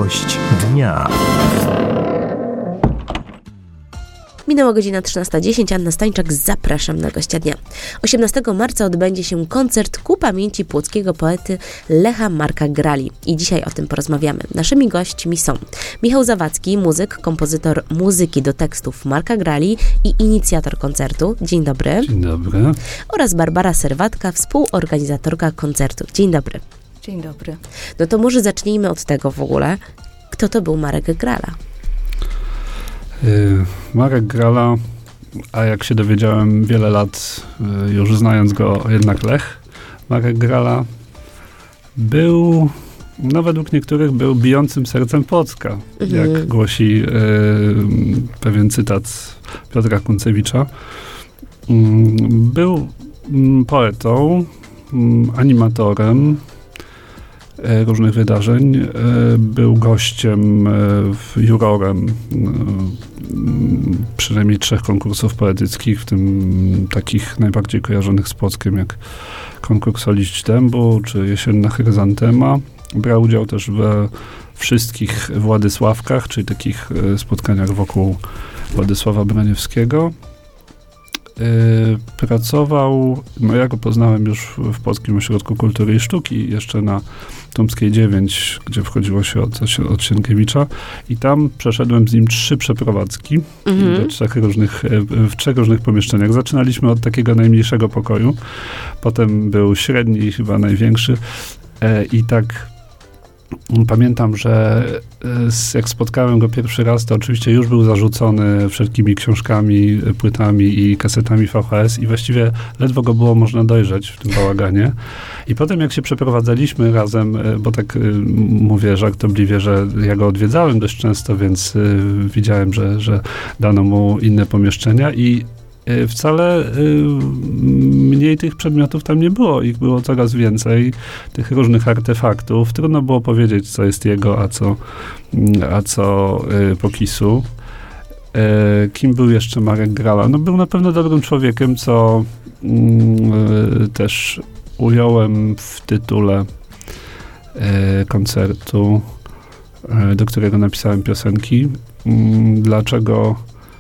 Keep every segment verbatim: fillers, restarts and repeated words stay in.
Gość dnia. Minęła godzina trzynasta dziesięć. Anna Stańczak, zapraszam na gościa dnia. osiemnastego marca odbędzie się koncert ku pamięci płockiego poety Lecha Marka Grali. I dzisiaj o tym porozmawiamy. Naszymi gośćmi są Michał Zawadzki, muzyk, kompozytor muzyki do tekstów Marka Grali i inicjator koncertu. Dzień dobry. Dzień dobry. Oraz Barbara Serwatka, współorganizatorka koncertu. Dzień dobry. Dzień dobry. No to może zacznijmy od tego w ogóle. Kto to był Marek Grala? Marek Grala, a jak się dowiedziałem wiele lat, już znając go jednak Lech, Marek Grala był, no według niektórych był bijącym sercem Płocka, mhm. jak głosi y, pewien cytat Piotra Kuncewicza. Y, był y, poetą, y, animatorem różnych wydarzeń. Był gościem, jurorem przynajmniej trzech konkursów poetyckich, w tym takich najbardziej kojarzonych z Płockiem, jak konkurs o liść dębu, czy jesienna chryzantema. Brał udział też we wszystkich Władysławkach, czyli takich spotkaniach wokół Władysława Braniewskiego. Yy, pracował, no ja go poznałem już w Polskim Ośrodku Kultury i Sztuki, jeszcze na Tomskiej dziewięć, gdzie wchodziło się od, od Sienkiewicza, i tam przeszedłem z nim trzy przeprowadzki mm-hmm. do trzech różnych, w trzech różnych pomieszczeniach. Zaczynaliśmy od takiego najmniejszego pokoju, potem był średni, chyba największy, yy, i tak pamiętam, że jak spotkałem go pierwszy raz, to oczywiście już był zarzucony wszelkimi książkami, płytami i kasetami V H S i właściwie ledwo go było można dojrzeć w tym bałaganie. I potem jak się przeprowadzaliśmy razem, bo tak mówię żartobliwie, że ja go odwiedzałem dość często, więc widziałem, że, że dano mu inne pomieszczenia i wcale mniej tych przedmiotów tam nie było. Ich było coraz więcej, tych różnych artefaktów. Trudno było powiedzieć, co jest jego, a co, a co Pokisu. Kim był jeszcze Marek Grala? No był na pewno dobrym człowiekiem, co też ująłem w tytule koncertu, do którego napisałem piosenki. Dlaczego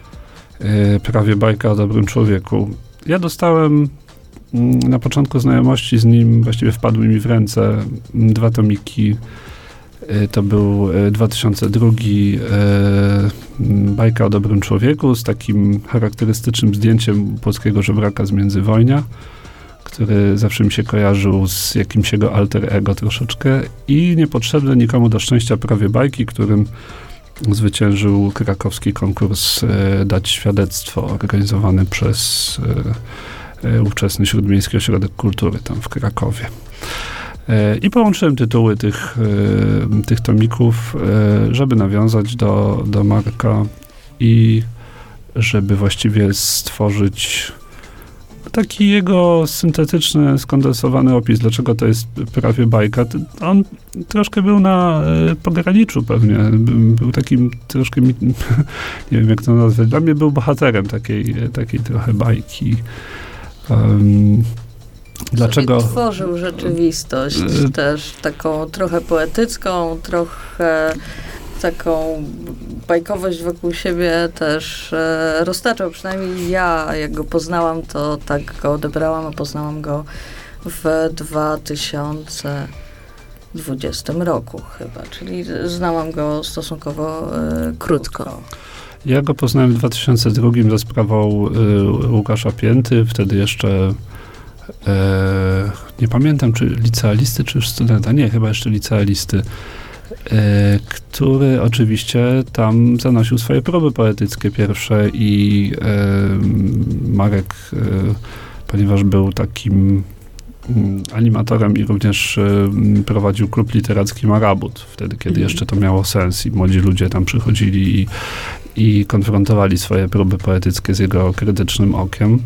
prawie bajka o dobrym człowieku? Ja dostałem na początku znajomości z nim, właściwie wpadły mi w ręce dwa tomiki. To był dwa tysiące drugi bajka o dobrym człowieku z takim charakterystycznym zdjęciem płockiego żebraka z międzywojnia, który zawsze mi się kojarzył z jakimś jego alter ego troszeczkę, i Niepotrzebne nikomu do szczęścia prawie bajki, którym zwyciężył krakowski konkurs e, Dać świadectwo, organizowany przez e, e, ówczesny Śródmiejski Ośrodek Kultury tam w Krakowie. E, I połączyłem tytuły tych, e, tych tomików, e, żeby nawiązać do, do Marka i żeby właściwie stworzyć taki jego syntetyczny, skondensowany opis, dlaczego to jest prawie bajka. On troszkę był na y, pograniczu pewnie. Był takim troszkę, nie wiem jak to nazwać, dla mnie był bohaterem takiej, takiej trochę bajki. Um, dlaczego? Tworzył rzeczywistość y, też taką trochę poetycką, trochę taką bajkowość wokół siebie też e, roztaczał. Przynajmniej ja, jak go poznałam, to tak go odebrałam, a poznałam go w dwa tysiące dwudziestym roku chyba, czyli znałam go stosunkowo e, krótko. krótko. Ja go poznałem w dwa tysiące drugim za sprawą y, Łukasza Pięty, wtedy jeszcze e, nie pamiętam, czy licealisty, czy już studenta. Nie, chyba jeszcze licealisty. E, który oczywiście tam zanosił swoje próby poetyckie pierwsze i e, Marek, e, ponieważ był takim m, animatorem i również e, prowadził klub literacki Marabut, wtedy, kiedy jeszcze to miało sens i młodzi ludzie tam przychodzili i, i konfrontowali swoje próby poetyckie z jego krytycznym okiem.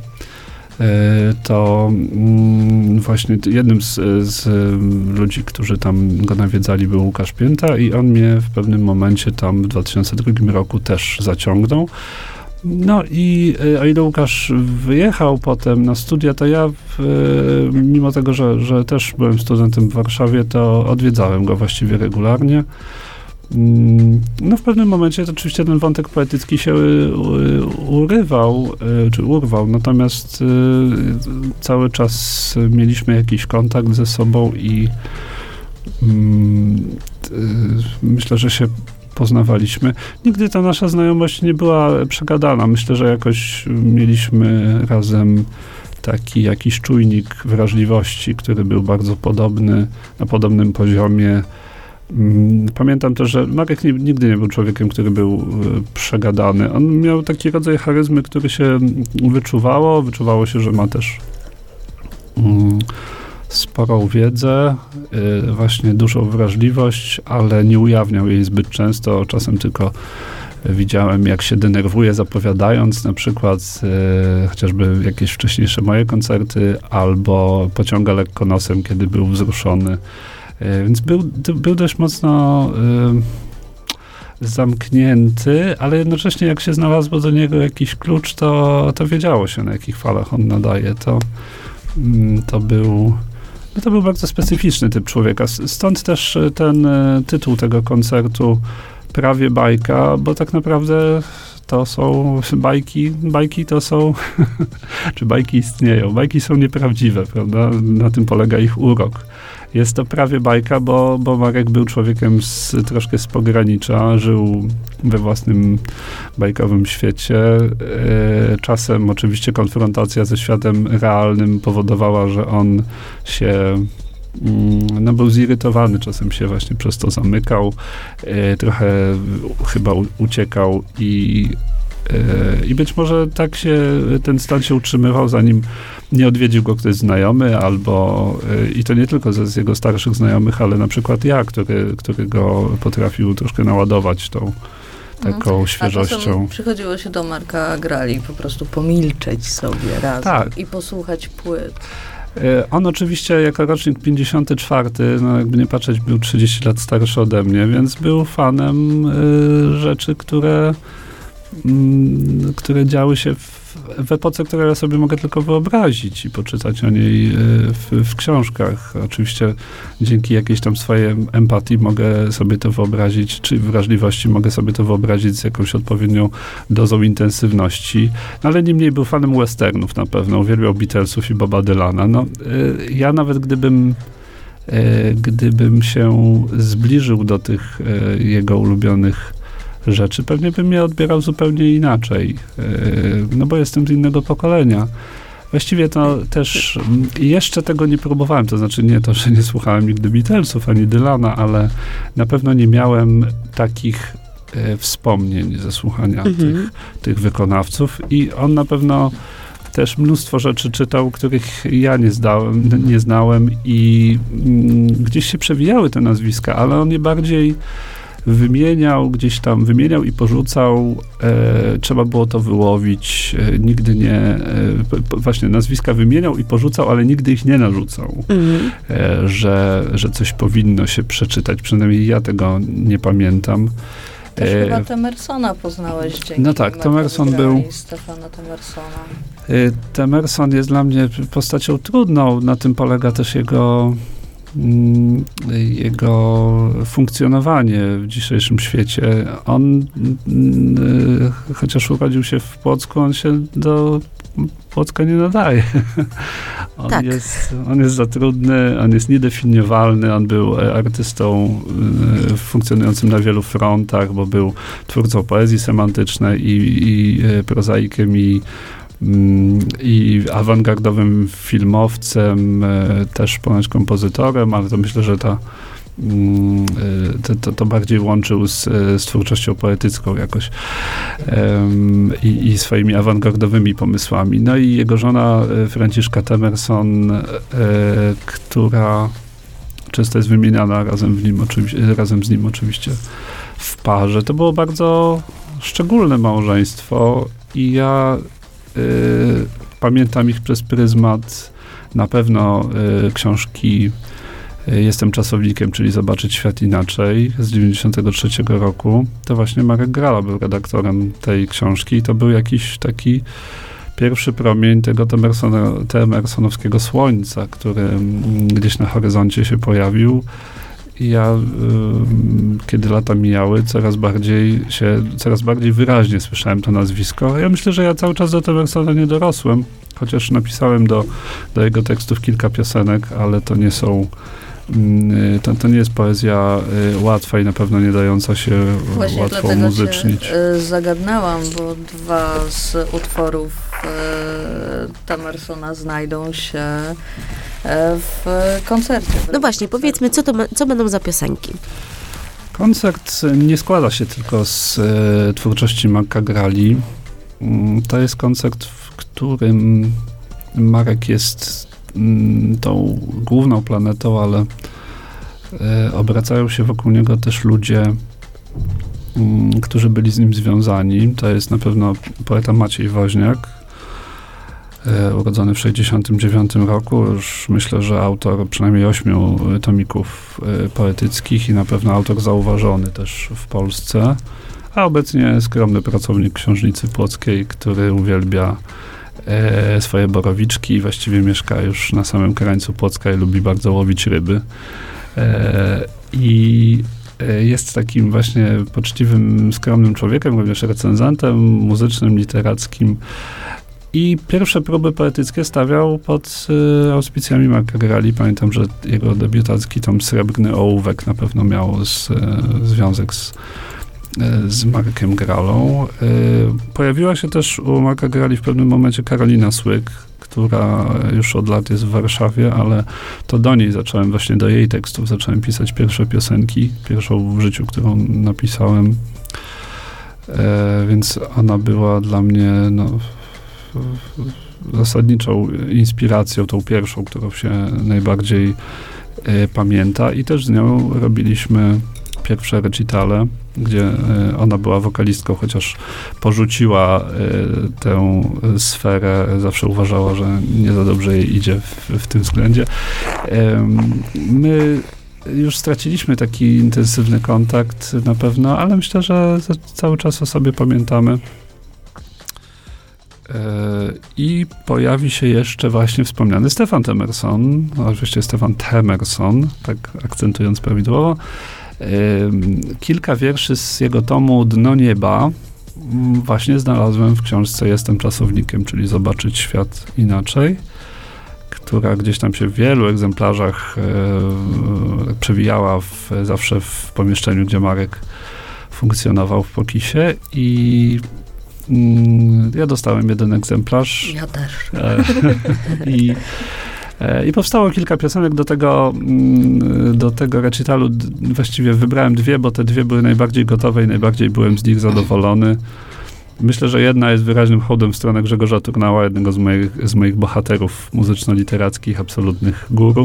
To właśnie jednym z, z ludzi, którzy tam go nawiedzali, był Łukasz Pięta i on mnie w pewnym momencie tam w dwa tysiące drugim roku też zaciągnął. No i o ile Łukasz wyjechał potem na studia, to ja w, mimo tego, że, że też byłem studentem w Warszawie, to odwiedzałem go właściwie regularnie. No w pewnym momencie to oczywiście ten wątek poetycki się urywał, czy urwał, natomiast cały czas mieliśmy jakiś kontakt ze sobą i myślę, że się poznawaliśmy. Nigdy ta nasza znajomość nie była przegadana. Myślę, że jakoś mieliśmy razem taki jakiś czujnik wrażliwości, który był bardzo podobny, na podobnym poziomie. Pamiętam też, że Marek nie, nigdy nie był człowiekiem, który był przegadany. On miał taki rodzaj charyzmy, który się wyczuwało. Wyczuwało się, że ma też um, sporą wiedzę, y, właśnie dużą wrażliwość, ale nie ujawniał jej zbyt często. Czasem tylko widziałem, jak się denerwuje zapowiadając na przykład y, chociażby jakieś wcześniejsze moje koncerty, albo pociąga lekko nosem, kiedy był wzruszony. Y, więc był, był dość mocno y, zamknięty, ale jednocześnie jak się znalazło do niego jakiś klucz, to, to wiedziało się, na jakich falach on nadaje. To, y, to był... No to był bardzo specyficzny typ człowieka. Stąd też ten y, tytuł tego koncertu Prawie bajka, bo tak naprawdę to są bajki, bajki to są, czy bajki istnieją, bajki są nieprawdziwe, prawda? Na tym polega ich urok. Jest to prawie bajka, bo, bo Marek był człowiekiem z, troszkę z pogranicza, żył we własnym bajkowym świecie. E, czasem oczywiście konfrontacja ze światem realnym powodowała, że on się no był zirytowany, czasem się właśnie przez to zamykał, e, trochę chyba u, uciekał i, e, i być może tak się ten stan się utrzymywał, zanim nie odwiedził go ktoś znajomy, albo e, i to nie tylko ze z jego starszych znajomych, ale na przykład ja, który, który go potrafił troszkę naładować tą taką hmm. świeżością. A przychodziło się do Marka Grali po prostu pomilczeć sobie razem tak. i posłuchać płyt. On oczywiście jako rocznik pięćdziesiąty czwarty, no jakby nie patrzeć, był trzydzieści lat starszy ode mnie, więc był fanem y, rzeczy, które, y, które działy się w, w epoce, którą ja sobie mogę tylko wyobrazić i poczytać o niej y, w, w książkach. Oczywiście dzięki jakiejś tam swojej empatii mogę sobie to wyobrazić, czy wrażliwości mogę sobie to wyobrazić z jakąś odpowiednią dozą intensywności. No, ale niemniej był fanem westernów na pewno. Uwielbiał Beatlesów i Boba Dylana. No, y, ja nawet gdybym y, gdybym się zbliżył do tych y, jego ulubionych rzeczy, pewnie bym je odbierał zupełnie inaczej. No bo jestem z innego pokolenia. Właściwie to też jeszcze tego nie próbowałem, to znaczy nie to, że nie słuchałem nigdy Beatlesów ani Dylana, ale na pewno nie miałem takich e, wspomnień ze słuchania mhm. tych, tych wykonawców i on na pewno też mnóstwo rzeczy czytał, których ja nie, zdałem, nie znałem i mm, gdzieś się przewijały te nazwiska, ale on je bardziej wymieniał, gdzieś tam wymieniał i porzucał. E, trzeba było to wyłowić. E, nigdy nie... E, p, właśnie nazwiska wymieniał i porzucał, ale nigdy ich nie narzucał. Mhm. E, że, że coś powinno się przeczytać. Przynajmniej ja tego nie pamiętam. Też e, chyba Temersona poznałeś dzięki No tak, Temerson był... Stefana Temersona. E, Temerson jest dla mnie postacią trudną. Na tym polega też jego... jego funkcjonowanie w dzisiejszym świecie. On, chociaż urodził się w Płocku, on się do Płocka nie nadaje. On, tak. jest, on jest za trudny, on jest niedefiniowalny, on był artystą funkcjonującym na wielu frontach, bo był twórcą poezji semantycznej i, i prozaikiem, i i awangardowym filmowcem, też ponoć kompozytorem, ale to myślę, że ta, to, to, to bardziej łączył z, z twórczością poetycką jakoś um, i, i swoimi awangardowymi pomysłami. No i jego żona Franciszka Temerson, e, która często jest wymieniana razem, w nim, oczywiście, razem z nim oczywiście w parze. To było bardzo szczególne małżeństwo i ja Y, pamiętam ich przez pryzmat na pewno y, książki y, Jestem czasownikiem, czyli Zobaczyć świat inaczej z dziewięćdziesiątego trzeciego roku. To właśnie Marek Grala był redaktorem tej książki i to był jakiś taki pierwszy promień tego temersonowskiego słońca, który gdzieś na horyzoncie się pojawił ja, kiedy lata mijały, coraz bardziej się, coraz bardziej wyraźnie słyszałem to nazwisko. Ja myślę, że ja cały czas do Temersona nie dorosłem, chociaż napisałem do, do jego tekstów kilka piosenek, ale to nie są, to, to nie jest poezja łatwa i na pewno nie dająca się Właśnie łatwo dlatego umuzycznić. Cię zagadnęłam, bo dwa z utworów Temersona znajdą się w koncercie. No właśnie, powiedzmy, co, to ma, co będą za piosenki? Koncert nie składa się tylko z e, twórczości Marka Grali. To jest koncert, w którym Marek jest m, tą główną planetą, ale e, obracają się wokół niego też ludzie, m, którzy byli z nim związani. To jest na pewno poeta Maciej Woźniak, urodzony w sześćdziesiątym dziewiątym roku, już myślę, że autor przynajmniej ośmiu tomików poetyckich i na pewno autor zauważony też w Polsce, a obecnie skromny pracownik Książnicy Płockiej, który uwielbia e, swoje borowiczki i właściwie mieszka już na samym krańcu Płocka i lubi bardzo łowić ryby. E, I jest takim właśnie poczciwym, skromnym człowiekiem, również recenzentem muzycznym, literackim. I pierwsze próby poetyckie stawiał pod y, auspicjami Marka Grali. Pamiętam, że jego debiutancki tom Srebrny ołówek na pewno miał z, y, związek z, y, z Markiem Gralą. Y, pojawiła się też u Marka Grali w pewnym momencie Karolina Słyk, która już od lat jest w Warszawie, ale to do niej zacząłem, właśnie do jej tekstów zacząłem pisać pierwsze piosenki, pierwszą w życiu, którą napisałem. Y, więc ona była dla mnie, no, zasadniczą inspiracją, tą pierwszą, którą się najbardziej y, pamięta i też z nią robiliśmy pierwsze recitale, gdzie y, ona była wokalistką, chociaż porzuciła y, tę sferę, zawsze uważała, że nie za dobrze jej idzie w, w tym względzie. Y, my już straciliśmy taki intensywny kontakt na pewno, ale myślę, że cały czas o sobie pamiętamy. I pojawi się jeszcze właśnie wspomniany Stefan Temerson, oczywiście Stefan Temerson, tak akcentując prawidłowo. Kilka wierszy z jego tomu Dno nieba właśnie znalazłem w książce Jestem czasownikiem, czyli Zobaczyć świat inaczej, która gdzieś tam się w wielu egzemplarzach przewijała w, zawsze w pomieszczeniu, gdzie Marek funkcjonował w Pokisie i ja dostałem jeden egzemplarz. Ja też. I, I powstało kilka piosenek do tego, do tego recitalu. Właściwie wybrałem dwie, bo te dwie były najbardziej gotowe i najbardziej byłem z nich zadowolony. Myślę, że jedna jest wyraźnym hołdem w stronę Grzegorza Turnała, jednego z moich, z moich bohaterów muzyczno-literackich, absolutnych guru.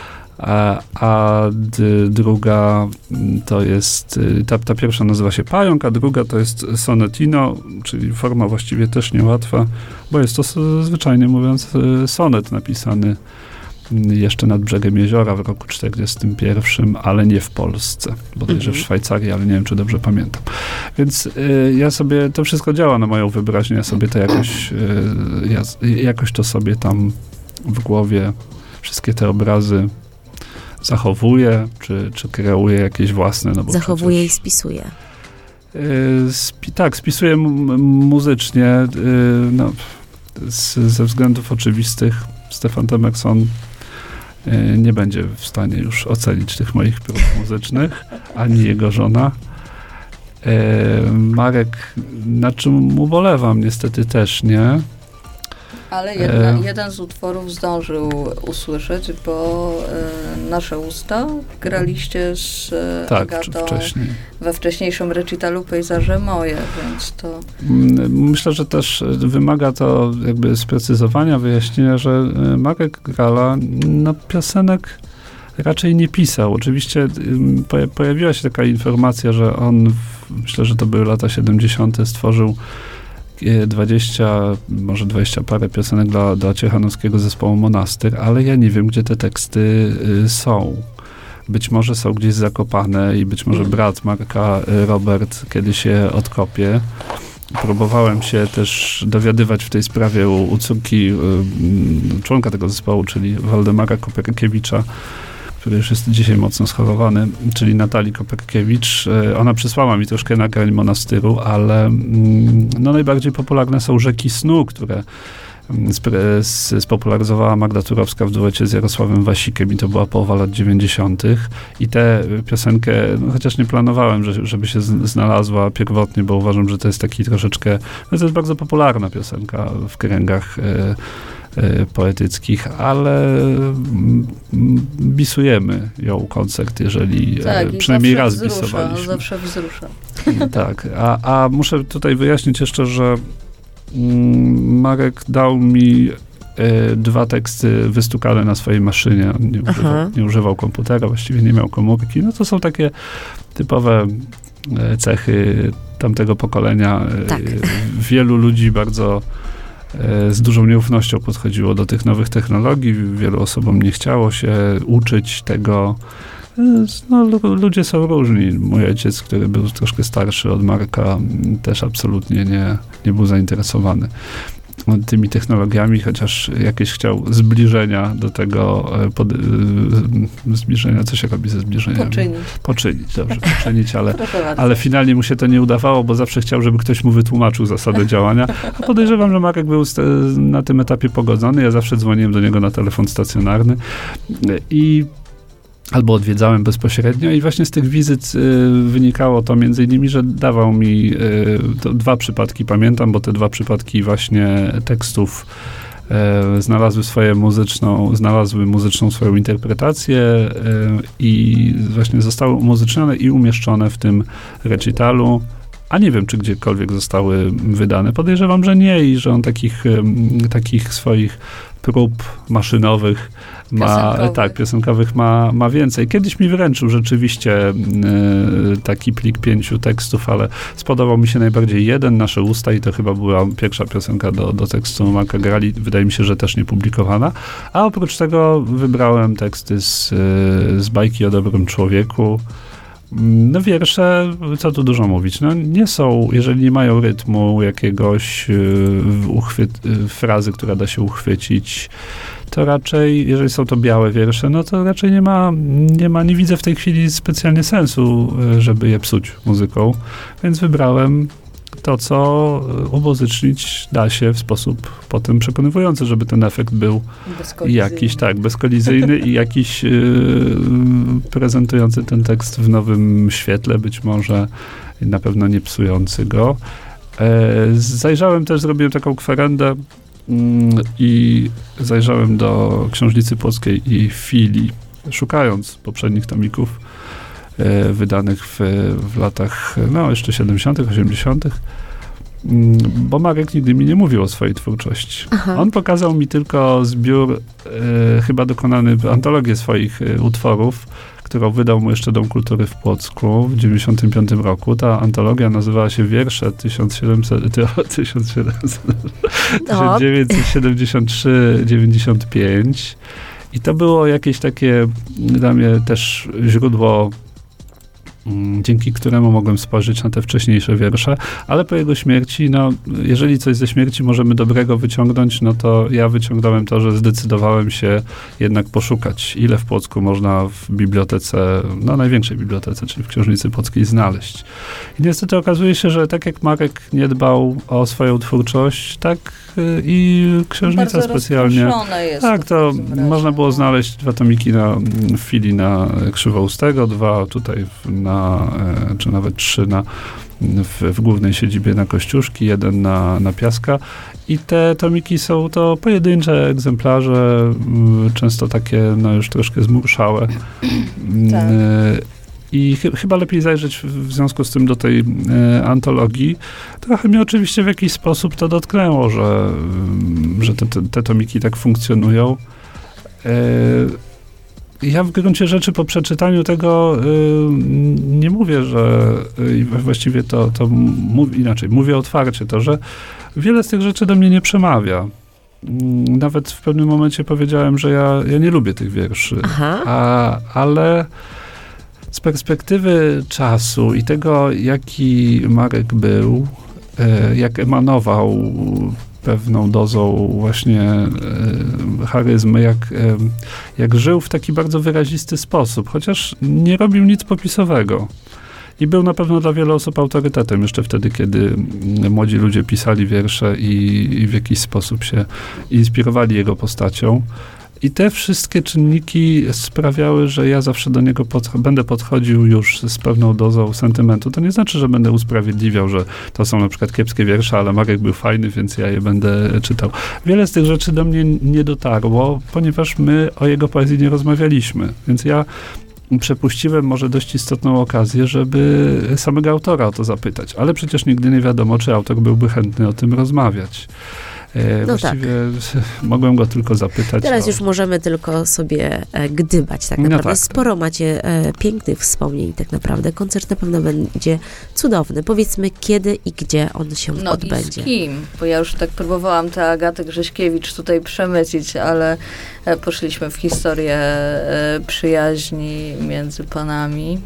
A, a d, druga to jest, ta, ta pierwsza nazywa się Pająk, a druga to jest Sonetino, czyli forma właściwie też niełatwa, bo jest to zwyczajnie mówiąc sonet napisany jeszcze nad brzegiem jeziora w roku czterdziestym pierwszym, ale nie w Polsce, bodajże w Szwajcarii, ale nie wiem, czy dobrze pamiętam. Więc y, ja sobie, to wszystko działa na moją wyobraźnię, ja sobie to jakoś, y, ja, jakoś to sobie tam w głowie, wszystkie te obrazy zachowuje, czy, czy kreuje jakieś własne. No bo zachowuje przecież, i spisuje. Yy, spi, tak, spisuje m- muzycznie. Yy, no, z, ze względów oczywistych Stefan Temerson yy, nie będzie w stanie już ocenić tych moich prób muzycznych, ani jego żona. Yy, Marek, na czym ubolewam, niestety też nie. Ale jedna, jeden z utworów zdążył usłyszeć, bo e, Nasze usta graliście z e, tak, Agatą wcześniej. we wcześniejszym recitalu Pejzaże moje, więc to... Myślę, że też wymaga to jakby sprecyzowania, wyjaśnienia, że Marek Grala no, piosenek raczej nie pisał. Oczywiście pojawiła się taka informacja, że on, myślę, że to były lata siedemdziesiąte, stworzył dwadzieścia, może dwadzieścia parę piosenek dla, dla ciechanowskiego zespołu Monastyr, ale ja nie wiem, gdzie te teksty y, są. Być może są gdzieś zakopane i być może brat Marka, y, Robert, kiedyś je odkopie. Próbowałem się też dowiadywać w tej sprawie u, u córki y, członka tego zespołu, czyli Waldemara Koperkiewicza, który już jest dzisiaj mocno schorowany, czyli Natalii Koperkiewicz. Ona przysłała mi troszkę nagrań Monastyru, ale no, najbardziej popularne są Rzeki snu, które spopularyzowała Magda Turowska w duecie z Jarosławem Wasikiem i to była połowa lat dziewięćdziesiątych. I tę piosenkę, no, chociaż nie planowałem, że, żeby się znalazła pierwotnie, bo uważam, że to jest taki troszeczkę, no to jest bardzo popularna piosenka w kręgach e, e, poetyckich, ale m, bisujemy ją koncert, jeżeli tak, e, przynajmniej raz wzrusza, bisowaliśmy. Zawsze wzrusza. Tak, a, a muszę tutaj wyjaśnić jeszcze, że Marek dał mi e, dwa teksty wystukane na swojej maszynie. On nie używał, nie używał komputera, właściwie nie miał komórki. No to są takie typowe e, cechy tamtego pokolenia. E, tak. Wielu ludzi bardzo e, z dużą nieufnością podchodziło do tych nowych technologii. Wielu osobom nie chciało się uczyć tego. No, ludzie są różni. Mój ojciec, który był troszkę starszy od Marka, też absolutnie nie, nie był zainteresowany tymi technologiami, chociaż jakieś chciał zbliżenia do tego, pod, zbliżenia, co się robi ze zbliżeniami? Poczynić. Poczynić, dobrze, poczynić, ale, ale finalnie mu się to nie udawało, bo zawsze chciał, żeby ktoś mu wytłumaczył zasadę działania. A podejrzewam, że Marek był na tym etapie pogodzony. Ja zawsze dzwoniłem do niego na telefon stacjonarny i albo odwiedzałem bezpośrednio i właśnie z tych wizyt y, wynikało to między innymi, że dawał mi y, to dwa przypadki, pamiętam, bo te dwa przypadki właśnie tekstów y, znalazły swoje muzyczną, znalazły muzyczną swoją interpretację y, i właśnie zostały umuzycznione i umieszczone w tym recitalu. A nie wiem, czy gdziekolwiek zostały wydane. Podejrzewam, że nie i że on takich, y, takich swoich prób maszynowych ma, tak, piosenkowych ma, ma więcej. Kiedyś mi wręczył rzeczywiście y, taki plik pięciu tekstów, ale spodobał mi się najbardziej jeden, Nasze usta, i to chyba była pierwsza piosenka do, do tekstu Marka Grali. Wydaje mi się, że też nie publikowana. A oprócz tego wybrałem teksty z, z bajki o dobrym człowieku. No wiersze, co tu dużo mówić, no nie są, jeżeli nie mają rytmu jakiegoś y, uchwyt, y, frazy, która da się uchwycić, to raczej, jeżeli są to białe wiersze, no to raczej nie ma, nie ma, nie widzę w tej chwili specjalnie sensu, y, żeby je psuć muzyką, więc wybrałem to, co umuzycznić da się w sposób potem przekonywujący, żeby ten efekt był jakiś, tak, bezkolizyjny i jakiś yy, prezentujący ten tekst w nowym świetle, być może na pewno nie psujący go. E, zajrzałem też, zrobiłem taką kwerendę yy, i zajrzałem do Książnicy Płockiej i Filii, szukając poprzednich tomików wydanych w, w latach, no jeszcze siedemdziesiątych, osiemdziesiątych, bo Marek nigdy mi nie mówił o swojej twórczości. Aha. On pokazał mi tylko zbiór, e, chyba dokonany, antologię swoich e, utworów, którą wydał mu jeszcze Dom Kultury w Płocku w dziewięćdziesiątym piątym roku. Ta antologia nazywała się Wiersze tysiąc siedemset, tysiąc siedemset, tysiąc dziewięćset siedemdziesiąt trzy dziewięćdziesiąt pięć i to było jakieś takie dla mnie też źródło, dzięki któremu mogłem spojrzeć na te wcześniejsze wiersze, ale po jego śmierci, no, jeżeli coś ze śmierci możemy dobrego wyciągnąć, no to ja wyciągnąłem to, że zdecydowałem się jednak poszukać, ile w Płocku można w bibliotece, no największej bibliotece, czyli w Książnicy Płockiej znaleźć. I niestety okazuje się, że tak jak Marek nie dbał o swoją twórczość, tak i Książnica bardzo specjalnie. Jest tak, to można było znaleźć dwa tomiki na w Filii na Krzywoustego, dwa tutaj na czy nawet trzy na, w, w głównej siedzibie na Kościuszki, jeden na, na Piaska. I te tomiki są to pojedyncze egzemplarze, często takie no już troszkę zmurszałe. Tak. I ch- chyba lepiej zajrzeć w, w związku z tym do tej e, antologii. Trochę mnie oczywiście w jakiś sposób to dotknęło, że, że te, te, te tomiki tak funkcjonują. E, Ja w gruncie rzeczy po przeczytaniu tego y, nie mówię, że y, właściwie to, to mów, inaczej, mówię otwarcie to, że wiele z tych rzeczy do mnie nie przemawia. Nawet w pewnym momencie powiedziałem, że ja, ja nie lubię tych wierszy. A, ale z perspektywy czasu i tego, jaki Marek był, y, jak emanował pewną dozą właśnie e, charyzmy, jak, e, jak żył w taki bardzo wyrazisty sposób, chociaż nie robił nic popisowego. I był na pewno dla wielu osób autorytetem jeszcze wtedy, kiedy młodzi ludzie pisali wiersze i, i w jakiś sposób się inspirowali jego postacią. I te wszystkie czynniki sprawiały, że ja zawsze do niego pod, będę podchodził już z pewną dozą sentymentu. To nie znaczy, że będę usprawiedliwiał, że to są na przykład kiepskie wiersze, ale Marek był fajny, więc ja je będę czytał. Wiele z tych rzeczy do mnie nie dotarło, ponieważ my o jego poezji nie rozmawialiśmy. Więc ja przepuściłem może dość istotną okazję, żeby samego autora o to zapytać. Ale przecież nigdy nie wiadomo, czy autor byłby chętny o tym rozmawiać. E, no Właściwie tak. mogłem go tylko zapytać. Teraz o... już możemy tylko sobie e, gdybać tak naprawdę. No tak. Sporo macie e, pięknych wspomnień tak naprawdę. Koncert na pewno będzie cudowny. Powiedzmy, kiedy i gdzie on się no odbędzie. I z kim? Bo ja już tak próbowałam tę Agatę Grześkiewicz tutaj przemycić, ale e, poszliśmy w historię e, przyjaźni między panami.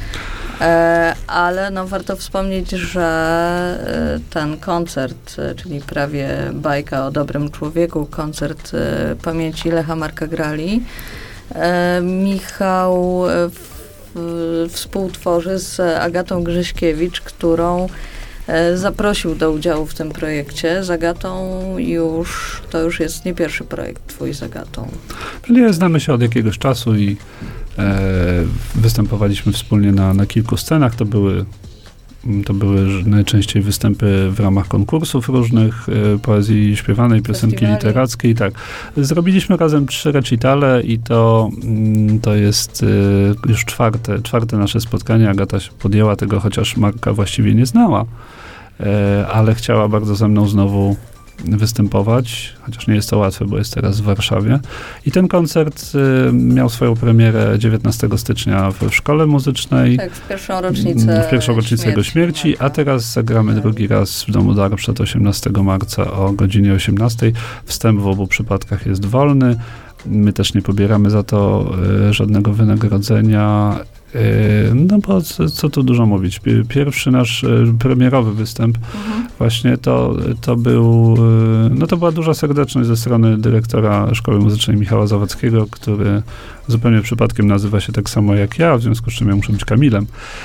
E, ale no, warto wspomnieć, że e, ten koncert, e, czyli prawie bajka o dobrym człowieku, koncert e, pamięci Lecha Marka Grali, e, Michał e, w, w, współtworzy z Agatą Grześkiewicz, którą e, zaprosił do udziału w tym projekcie. Z Agatą już, to już jest nie pierwszy projekt twój z Agatą. Nie, znamy się od jakiegoś czasu i E, występowaliśmy wspólnie na, na kilku scenach. To były, to były najczęściej występy w ramach konkursów różnych, e, poezji śpiewanej, piosenki Festiwali. literackiej. Tak. Zrobiliśmy razem trzy recitale i to, to jest e, już czwarte, czwarte nasze spotkanie. Agata się podjęła tego, chociaż Marka właściwie nie znała, e, ale chciała bardzo ze mną znowu występować, chociaż nie jest to łatwe, bo jest teraz w Warszawie. I ten koncert y, miał swoją premierę dziewiętnastego stycznia w, w szkole muzycznej. Tak, w pierwszą rocznicę W pierwszą rocznicę jego śmierci, Marka. a teraz zagramy drugi raz w Domu Darmstadt osiemnastego marca o godzinie osiemnastej. Wstęp w obu przypadkach jest wolny. My też nie pobieramy za to y, żadnego wynagrodzenia. No bo co, co tu dużo mówić. Pierwszy nasz premierowy występ mhm. właśnie to, to był, no to była duża serdeczność ze strony dyrektora Szkoły Muzycznej Michała Zawadzkiego, który zupełnie przypadkiem nazywa się tak samo jak ja, w związku z czym ja muszę być Kamilem.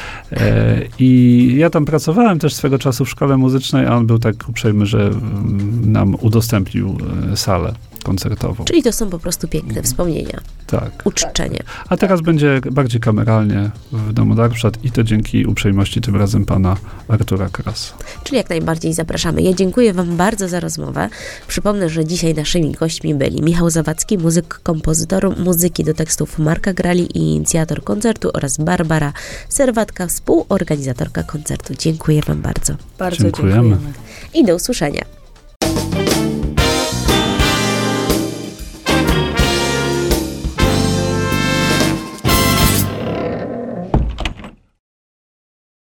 I ja tam pracowałem też swego czasu w Szkole Muzycznej, a on był tak uprzejmy, że nam udostępnił salę koncertową. Czyli to są po prostu piękne wspomnienia. Tak. Uczczenie. A teraz będzie bardziej kameralnie w Domu Darmstadt i to dzięki uprzejmości tym razem pana Artura Krasa. Czyli jak najbardziej zapraszamy. Ja dziękuję wam bardzo za rozmowę. Przypomnę, że dzisiaj naszymi gośćmi byli Michał Zawadzki, muzyk, kompozytor muzyki do tekstów Marka Grali i inicjator koncertu oraz Barbara Serwatka, współorganizatorka koncertu. Dziękuję wam bardzo. Bardzo dziękujemy. dziękujemy. I do usłyszenia.